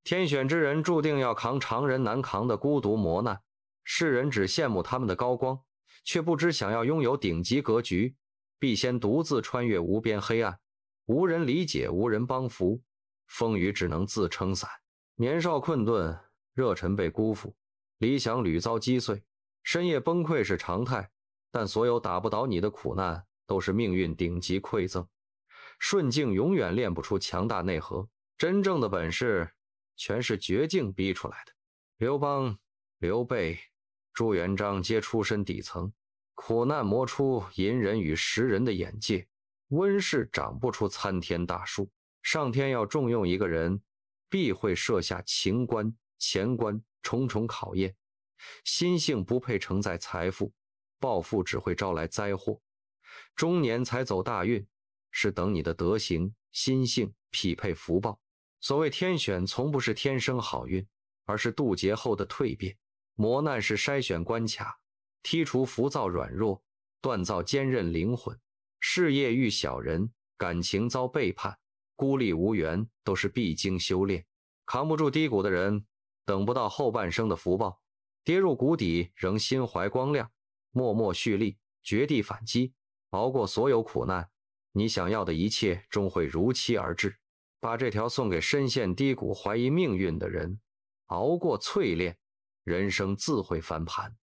天选之人注定要扛常人难扛的孤独磨难，世人只羡慕他们的高光，却不知想要拥有顶级格局，必先独自穿越无边黑暗，无人理解，无人帮扶，风雨只能自撑伞。年少困顿，热忱被辜负，理想屡遭击碎，深夜崩溃是常态，但所有打不倒你的苦难都是命运顶级馈赠。顺境永远练不出强大内核，真正的本事全是绝境逼出来的。刘邦、刘备、朱元璋皆出身底层，苦难磨出隐人与识人的眼界，温室长不出参天大树。上天要重用一个人，必会设下情关、钱关重重考验。心性不配承载财富，暴富只会招来灾祸。中年才走大运，是等你的德行、心性匹配福报。所谓天选，从不是天生好运，而是渡劫后的蜕变。磨难是筛选关卡，剔除浮躁软弱，锻造坚韧灵魂。事业遇小人，感情遭背叛，孤立无援，都是必经修炼。扛不住低谷的人，等不到后半生的福报，跌入谷底仍心怀光亮，默默蓄力，绝地反击，熬过所有苦难，你想要的一切终会如期而至。把这条送给深陷低谷怀疑命运的人，熬过淬炼，人生自会翻盘。